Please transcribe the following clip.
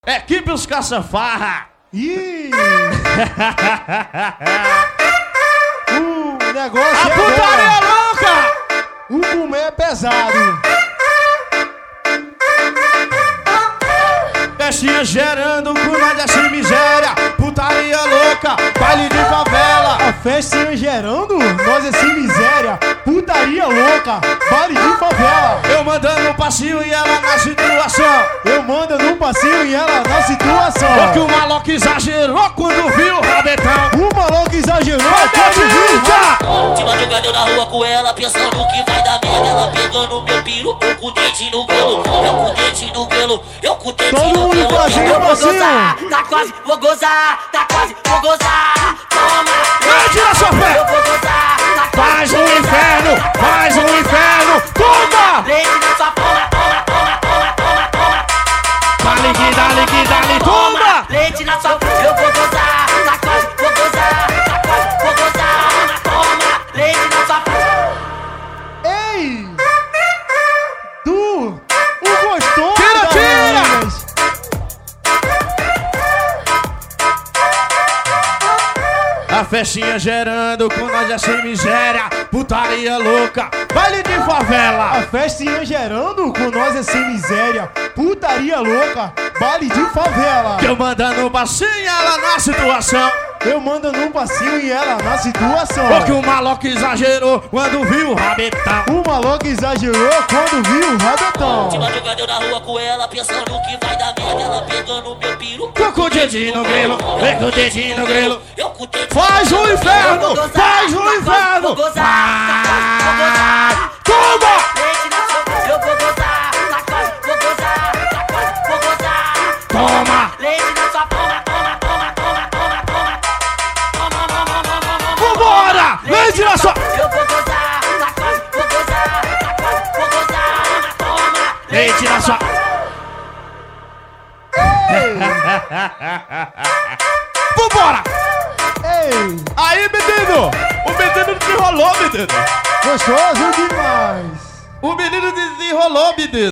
Equipe os caça-farra. Ih! O negócio A putaria é louca! O comer é pesado. Festinha gerando com nós dessa miséria. Putaria louca, baile de favela. A festinha gerando, nós é sem miséria. Putaria louca, baile de favela. Eu mandando um passinho e ela na situação. Eu mando num passinho e ela na situação. Porque o maloca exagerou quando viu o rabetão. O maluco exagerou quando viu. De madrugada eu na rua com ela, pensando que vai dar merda. Ela pegando meu piru, eu com o dente no grelo. Eu com o dente no grelo, eu com o dente Todo no mundo grelo. fazendo Eu vou passinho. gozar, tá quase, vou gozar, tá quase, vou gozar. Toma, Vai, tira sua fé. eu vou gozar, tá quase, Faz vou um gozar. inferno, faz um inferno. Toma! Leite na sua toma, toma, toma, toma, toma, toma. Dá-lhe, toma! Leite na sua eu vou gozar, tá quase, vou gozar, tá quase, vou gozar. Toma, leite na sua Ei! Tu! O gostoso! Tira, das tira! meninas. A festinha gerando com nós essa miséria. Putaria louca, baile de favela. A festinha gerando com nós é sem miséria. Putaria louca, baile de favela. Eu mandando um passinho e ela na situação. Eu mando num passinho e ela na situação. Porque o maloca exagerou quando viu o rabetão. O maluco exagerou quando viu o De rabetão. madrugada eu na rua com ela, pensando que vai dar merda. Ela pegando meu piru, Tô com o dedinho no grelo, vem com o dedinho no grelo. eu com o dente. Faz o inferno, Eu vou gozar, faz o tá quase, inferno. vou gozar, tá quase, vou gozar. Toma! Leite na sua, eu vou gozar, tá quase, vou gozar, tá quase, vou gozar. Toma! Leite na sua toma, toma, toma, toma, toma, toma. Toma, toma, toma, toma. Vambora! Leite na sua... Eu vou gozar, tá quase, vou gozar, tá quase, vou gozar. Toma, Leite na sua... Vambora! Ei! Aí, menino! O menino desenrolou, menino! Gostoso demais! O menino desenrolou, menino!